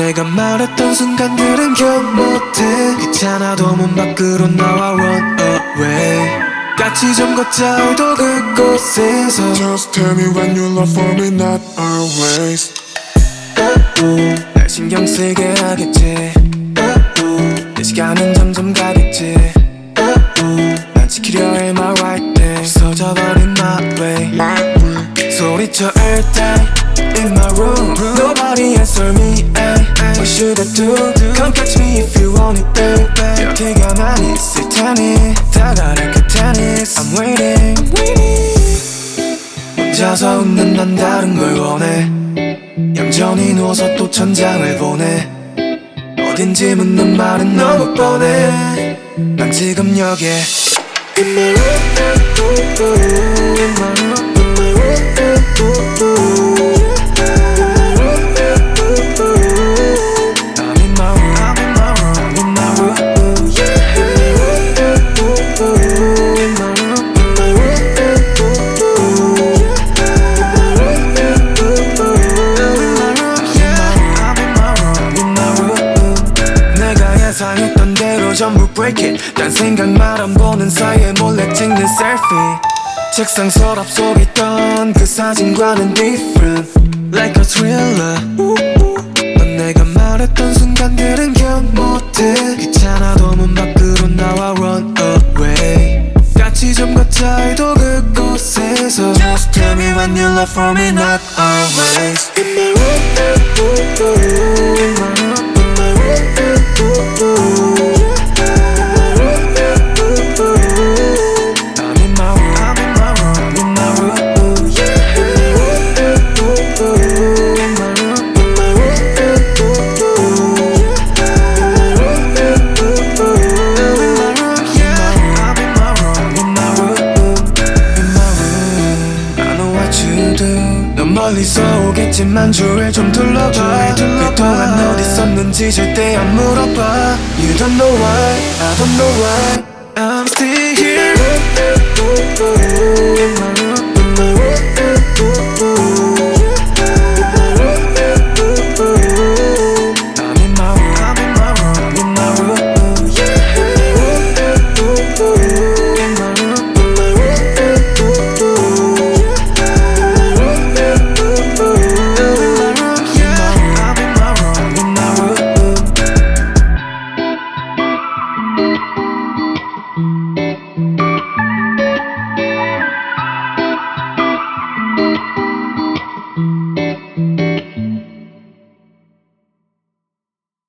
내가 말했던 순간들은 기억 못해. 귀찮아도 문 밖으로 나와 run away. 같이 좀 걷자 해도 그곳에서 Just tell me when you love for me, not always. 날 신경 쓰게 하겠지. 내 시간은 점점 가겠지. 난 지키려 해 my right thing. 없어져버린 my way. 소리쳐 all day in my room. Nobody answer me, ay. What should I do? Come catch me if you want it, baby. 여기 가만히 있을 테니 다가를 그 tennis. I'm waiting. 혼자서 웃는 난 다른 걸 원해. 얌전히 누워서 또 천장을 보내. 어딘지 묻는 말은 너무 뻔해. 난 지금 여기에 In my room, in my room, in my room. I'm in my room, I'm in my room, I'm in my room. In my room, in my 내가 예상했던 대로 전부 break it. 딴 생각만 안 보는 사이에 몰래 찍는 selfie. 책상 서랍 속에 있던 그 사진과는 different. Like a thriller. 넌 내가 말했던 순간들은 기억 못해. 귀찮아도 문 밖으로 나와 run away. 같이 좀 걷자 해도 그곳에서 Just tell me when you love for me, not always. In my room, in my room, in my room. I'm in my room, I'm in my room, I'm in my room. In my room, in my I'm in my room, in my room, in my room. I know what you do. 넌 멀리서 오겠지만 주위를 좀 둘러봐. 그동안 어디 있었는지 절대 안 물어봐. You don't know why, I don't know why I'm still here. In my room.